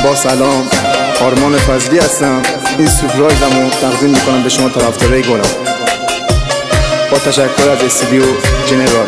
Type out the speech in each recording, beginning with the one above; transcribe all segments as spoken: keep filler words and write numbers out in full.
با سلام، آرمان فضلی هستم. این سورپرایزمو تقدیم میکنم به شما طرفدارای گلم، با تشکر از استودیو جنرال.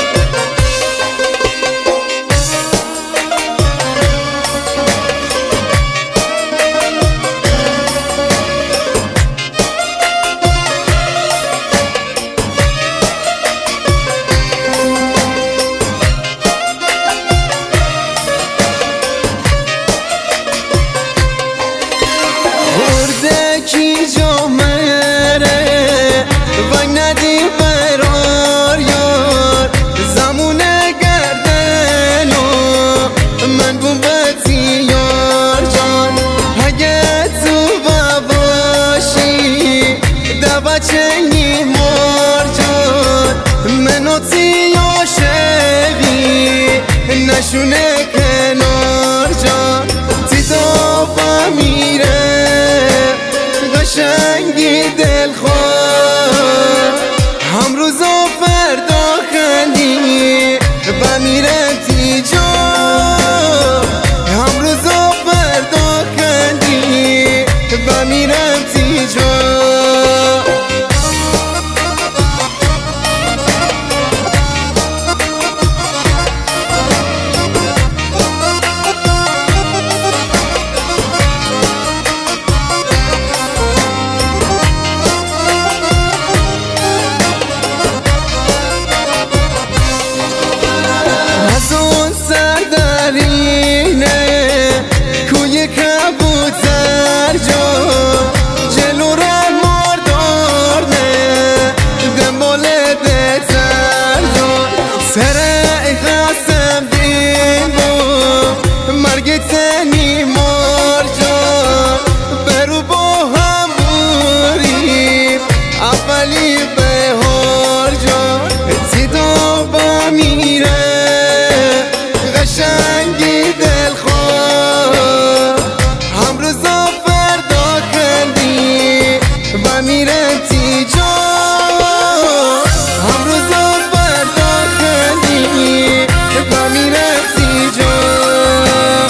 چنگی مرجان منو تی عاشقی نشونه کنار جان تی دابا میره قشنگی دلخواه هم روز و فردا خندی و میره تی جان هم روز و فردا خندی و میره تی جان. کوی کبوتر جان جلو ره مردار نه دنبال دتر جان سره خواستم دین با مرگ تنی مار جان برو با هم بوریم اولی بهار جان تی دابا میره قشنگی دلخواه هم روز و فردا خندی و میره تی جان هم روز و فردا خندی و میره تی جان.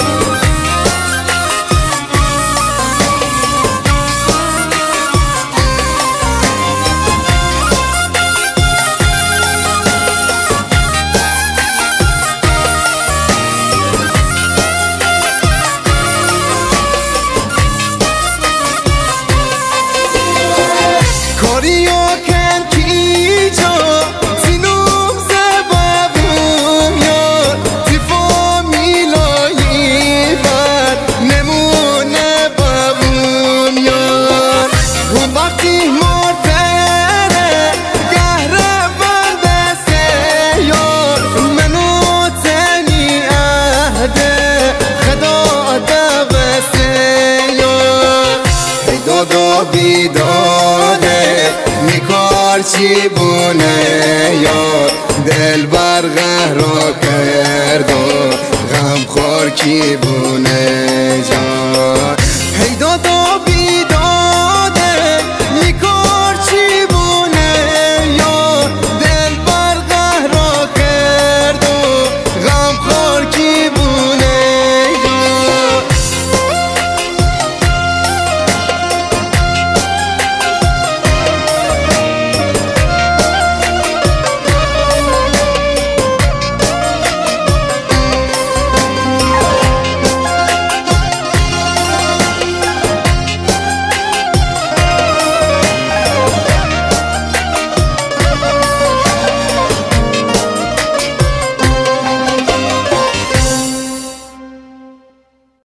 بیداده میکار چی بونه یار دل بر قهر کرد و غم خور کی بونه.